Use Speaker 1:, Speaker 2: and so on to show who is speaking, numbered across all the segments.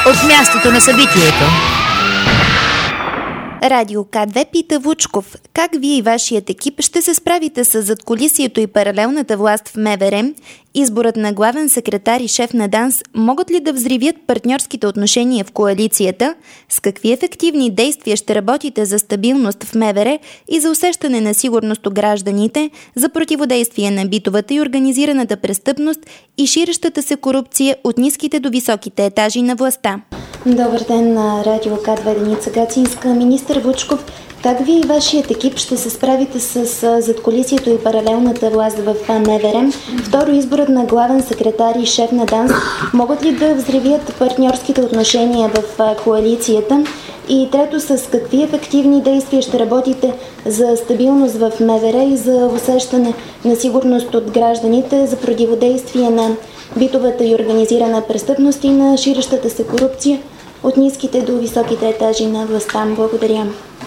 Speaker 1: от мястото на събитието.
Speaker 2: Радио К2 пита Вучков: как вие и вашият екип ще се справите с задкулисието и паралелната власт в МВР? Изборът на главен секретар и шеф на ДАНС могат ли да взривят партньорските отношения в коалицията? С какви ефективни действия ще работите за стабилност в МВР и за усещане на сигурност у гражданите, за противодействие на битовата и организираната престъпност и ширещата се корупция от ниските до високите етажи на властта?
Speaker 3: Добър ден на Радио К2, Деница Гацинска. Министър Вучков, как вие и вашият екип ще се справите с задкулисието и паралелната власт в МВР? Второ, изборът на главен секретар и шеф на ДАНС могат ли да взривят партньорските отношения в коалицията? И трето, с какви ефективни действия ще работите за стабилност в МВР и за усещане на сигурност от гражданите, за противодействие на битовата и организирана престъпност и на ширещата се корупция от ниските до високите етажи на властта? Благодаря.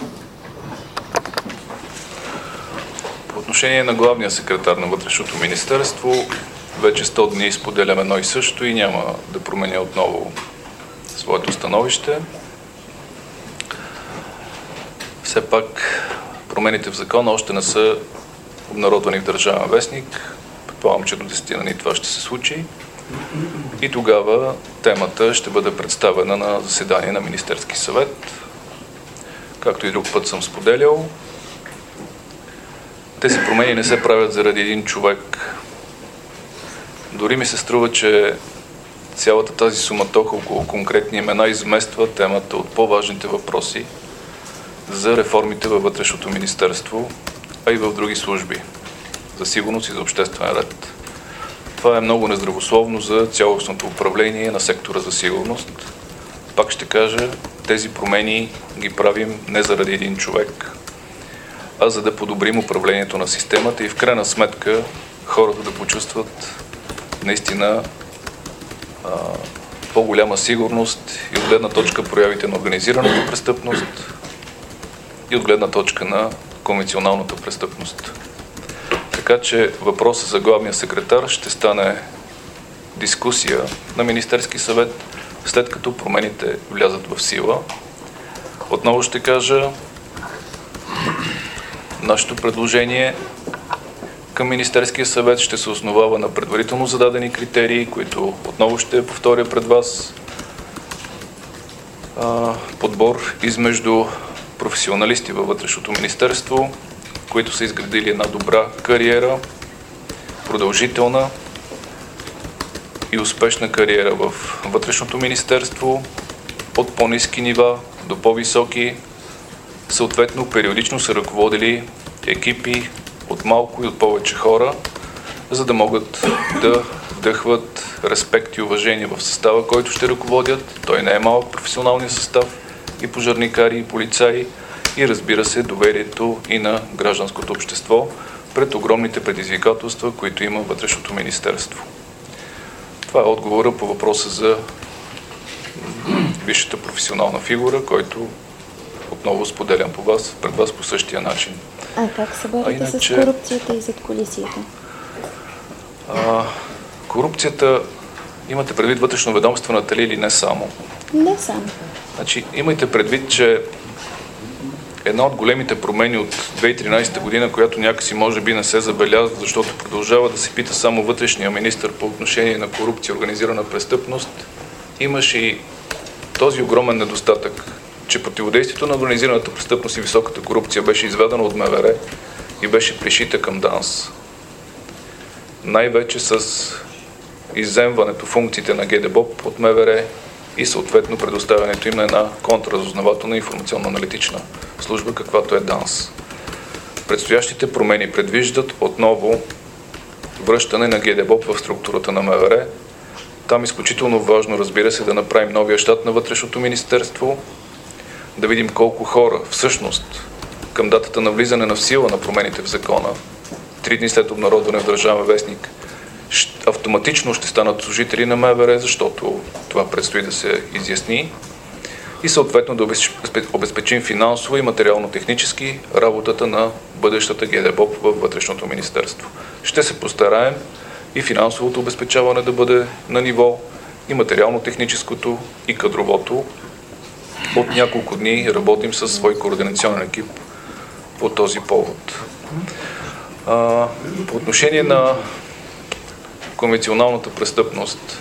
Speaker 4: По отношение на главния секретар на Вътрешното министерство, вече 100 дни споделям едно и също и няма да променя отново своето становище. Все пак промените в закона още не са обнародвани в Държавен вестник. Предполагам, че до 10 дни това ще се случи. И тогава темата ще бъде представена на заседание на Министерски съвет. Както и друг път съм споделял, тези промени не се правят заради един човек. Дори ми се струва, че цялата тази суматоха около конкретни имена измества темата от по-важните въпроси за реформите във Вътрешното министерство, а и в други служби за сигурност и за обществен ред. Това е много нездравословно за цялостното управление на сектора за сигурност. Пак ще кажа, тези промени ги правим не заради един човек, а за да подобрим управлението на системата и в крайна сметка хората да почувстват наистина по-голяма сигурност и от гледна точка проявите на организираната престъпност и от гледна точка на конвенционалната престъпност. Така че въпросът за главния секретар ще стане дискусия на Министерски съвет, след като промените влязат в сила. Отново ще кажа, нашето предложение към Министерския съвет ще се основава на предварително зададени критерии, които отново ще повторя пред вас. Подбор измежду професионалисти във Вътрешното министерство, които са изградили една добра кариера, продължителна и успешна кариера в Вътрешното министерство, от по-ниски нива до по-високи, съответно периодично са ръководили екипи от малко и от повече хора, за да могат да вдъхват респект и уважение в състава, който ще ръководят. Той не е малък професионалния състав, и пожарникари, и полицаи, и разбира се доверието и на гражданското общество пред огромните предизвикателства, които има Вътрешното министерство. Това е отговора по въпроса за висшата професионална фигура, който отново споделям пред вас по същия начин.
Speaker 3: А как се борите с корупцията и задкулисието?
Speaker 4: Корупцията, имате предвид вътрешноведомствената ли или не само?
Speaker 3: Не само.
Speaker 4: Значи, имайте предвид, че една от големите промени от 2013 година, която някакси може би не се забелязва, защото продължава да се пита само вътрешния министър по отношение на корупция и организирана престъпност, имаше и този огромен недостатък, че противодействието на организираната престъпност и високата корупция беше изведено от МВР и беше пришита към ДАНС. Най-вече с изземването функциите на ГДБОП от МВР и съответно предоставянето им на една контраразузнавателна информационно-аналитична служба, каквато е ДАНС. Предстоящите промени предвиждат отново връщане на ГДБОП в структурата на МВР. Там изключително важно, разбира се, да направим новия щат на Вътрешното министерство, да видим колко хора всъщност към датата на влизане на сила на промените в закона, 3 дни след обнародване в Държавен вестник, автоматично ще станат служители на МВР, защото това предстои да се изясни, и съответно да обезпечим финансово и материално-технически работата на бъдещата ГДБОП във Вътрешното министерство. Ще се постараем и финансовото обезпечаване да бъде на ниво, и материално-техническото, и кадровото. От няколко дни работим със свой координационен екип по този повод. По отношение на конвенционалната престъпност,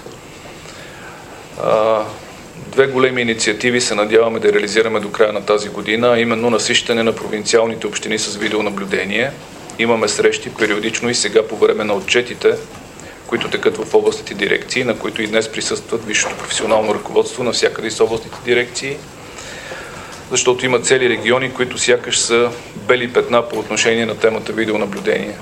Speaker 4: две големи инициативи се надяваме да реализираме до края на тази година, именно насищане на провинциалните общини с видеонаблюдение. Имаме срещи периодично и сега по време на отчетите, които текат в областните дирекции, на които и днес присъстват висшето професионално ръководство навсякъде с областните дирекции, защото има цели региони, които сякаш са бели петна по отношение на темата видеонаблюдение,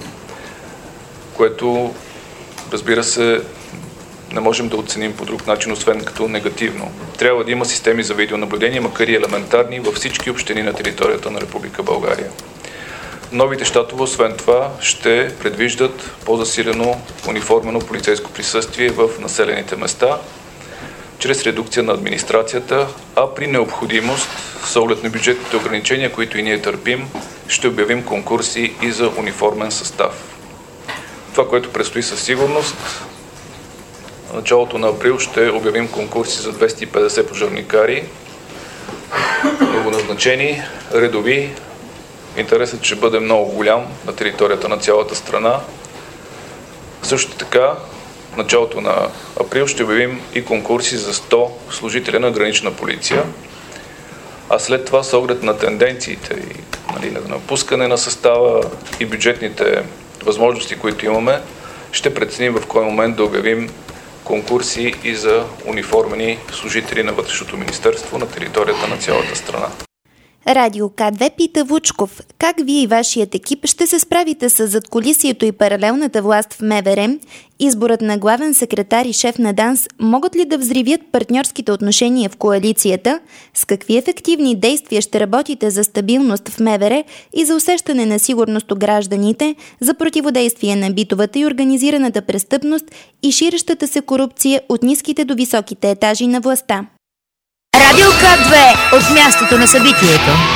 Speaker 4: което, разбира се, не можем да оценим по друг начин, освен като негативно. Трябва да има системи за видеонаблюдение, макар и елементарни, във всички общини на територията на Република България. Новите щатове, освен това, ще предвиждат по-засилено униформено полицейско присъствие в населените места, чрез редукция на администрацията, а при необходимост, с оглед на бюджетните ограничения, които и ние търпим, ще обявим конкурси и за униформен състав. Това, което предстои със сигурност, в началото на април ще обявим конкурси за 250 пожарникари, новоназначени, редови. Интересът ще бъде много голям на територията на цялата страна. Също така, в началото на април ще обявим и конкурси за 100 служители на гранична полиция, а след това с оглед на тенденциите и на напускане на състава и бюджетните възможности, които имаме, ще преценим в кой момент да обявим конкурси и за униформени служители на Вътрешното министерство на територията на цялата страна.
Speaker 2: Радио К2 пита Вучков: как вие и вашият екип ще се справите с задкулисието и паралелната власт в МВР? Изборът на главен секретар и шеф на ДАНС могат ли да взривят партньорските отношения в коалицията? С какви ефективни действия ще работите за стабилност в МВР и за усещане на сигурност у гражданите, за противодействие на битовата и организираната престъпност и ширещата се корупция от ниските до високите етажи на властта?
Speaker 1: Радио К2 от мястото на събитието.